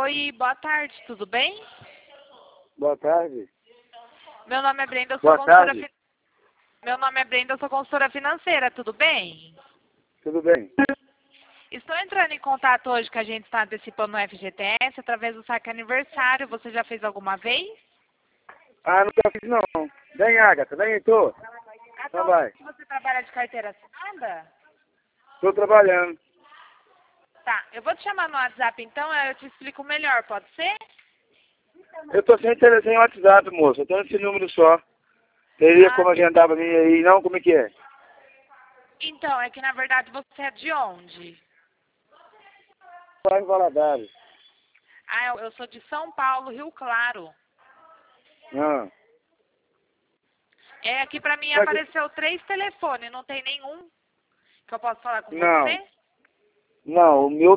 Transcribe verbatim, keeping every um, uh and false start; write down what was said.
Oi, boa tarde, tudo bem? Boa tarde. Meu nome é Brenda, eu sou Boa consultora tarde. fi- Meu nome é Brenda, eu sou consultora financeira, tudo bem? Tudo bem? Estou entrando em contato hoje que a gente está antecipando o F G T S através do saque aniversário. Você já fez alguma vez? Ah, nunca fiz não. Vem, Agatha, vem, Heitor. Então vai. Atualmente você trabalha de carteira assinada? Estou trabalhando. Tá, eu vou te chamar no WhatsApp então, eu te explico melhor, pode ser? Eu tô sem, tele- sem WhatsApp, moça. Eu tenho esse número só. Teria Ah, como agendar pra mim aí, não? Como é que é? então, é que na verdade você é de onde? Vai em Valadares. Ah, eu, eu sou de São Paulo, Rio Claro. Ah. É, aqui pra mim Mas, apareceu três telefones, não tem nenhum que eu posso falar com não. você? Não, o meu